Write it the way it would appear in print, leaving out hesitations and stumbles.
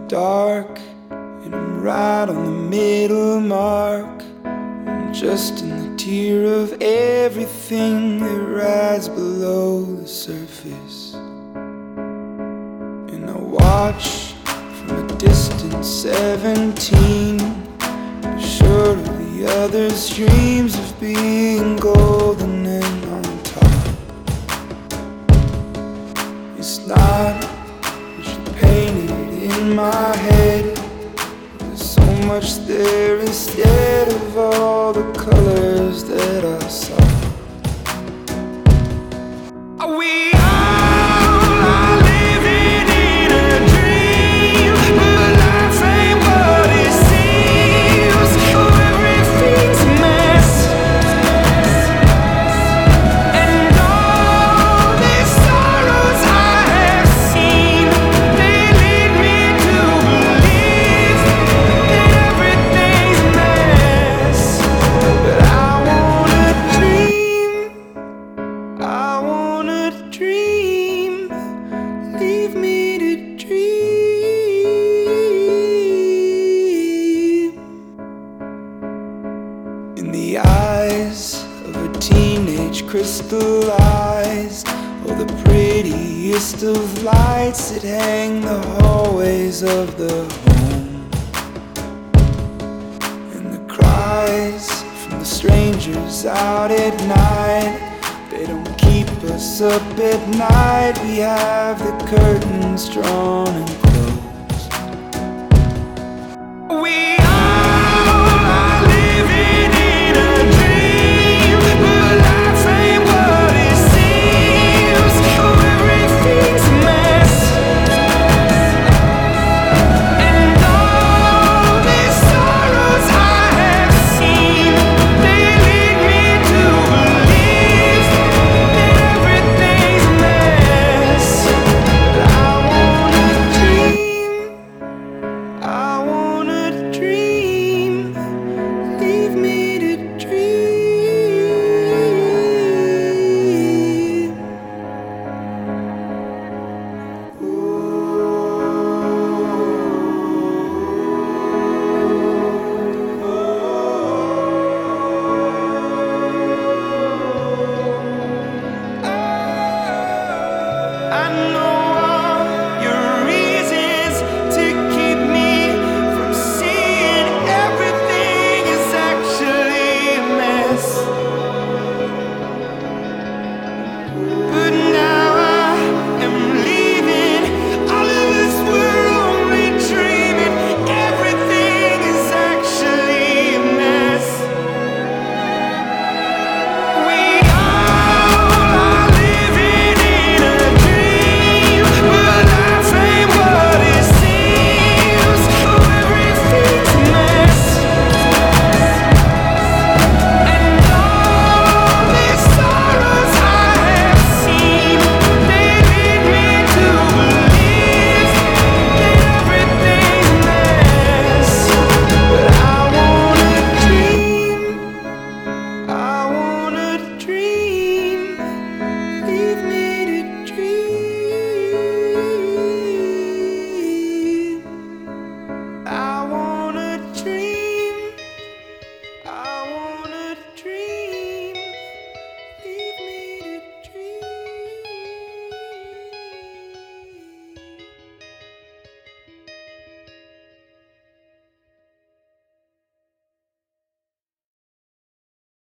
dark, and I'm right on the middle mark. I'm just in the tier of everything that rides below the surface. And I watch from a distant 17, sure of the others' dreams of being golden and on top. It's not what you painted in my head. There's so much there instead of all the colors that I saw. We all are living in a dream, but life ain't what it seems. Oh, everything's a mess, and all these sorrows I have seen, they lead me to believe that everything's a mess. But I wanna dream, I wanna dream, leave me to dream. In the eyes of a teenage crystallized, oh, the prettiest of lights that hang the hallways of the home. And the cries from the strangers out at night, they don't keep us up at night. We have the curtains drawn and